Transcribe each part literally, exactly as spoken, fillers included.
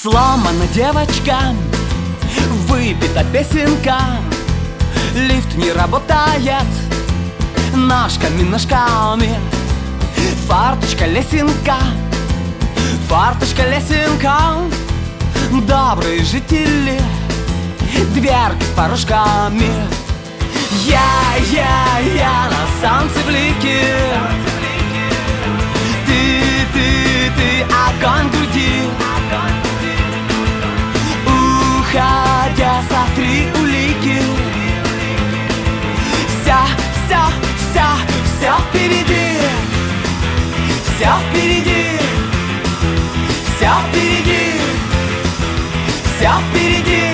Сломана девочка, выпита песенка, лифт не работает, ножками, ножками. Фарточка, лесенка, фарточка, лесенка. Добрые жители, дверки с порожками. Я, я, я на солнце блики. Ты, ты, ты, огонь в груди. Уходя, смотри улики. Вся, вся, вся, вся впереди. Вся впереди. Вся впереди. Вся впереди.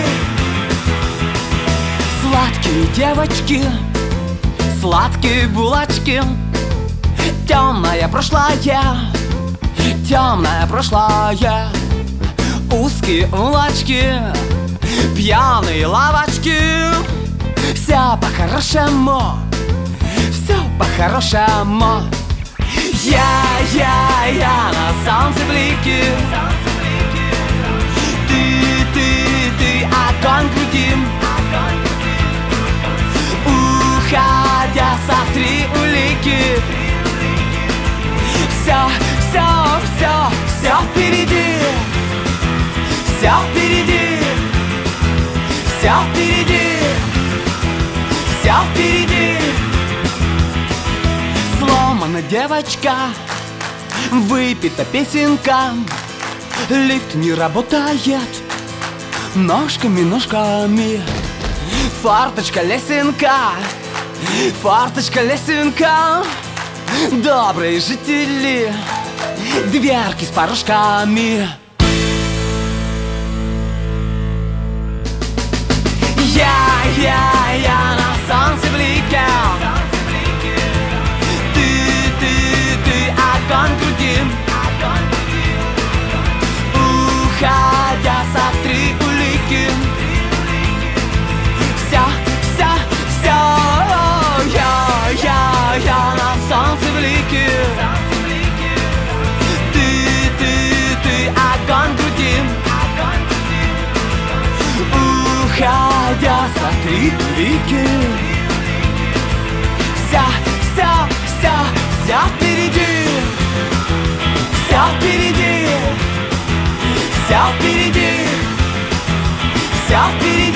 Сладкие девочки, сладкие булочки. Темное прошлое, темное прошлое. Узкие улочки, пьяные лавочки. Все по-хорошему, все по-хорошему. Я, я, я на солнце блики. Ты, ты, ты, огонь в груди. Уходя, смотри улики. Все, все, все, все впереди. Все впереди. Все впереди. Все впереди. Сломана девочка, выпита песенка, лифт не работает, ножками, ножками. Фарточка, лесенка, фарточка, лесенка. Добрые жители, дверки с порожками. Я, я, я на солнце блике. Ты, ты, ты, огонь в груди. Уходя, смотри улики. Вся, вся, вся. Я, я, я на солнце блики. Ты, ты, ты, огонь в груди. Уходя, смотри улики. Вся, вся, вся, вся впереди. Вся впереди. Вся впереди. Вся впереди.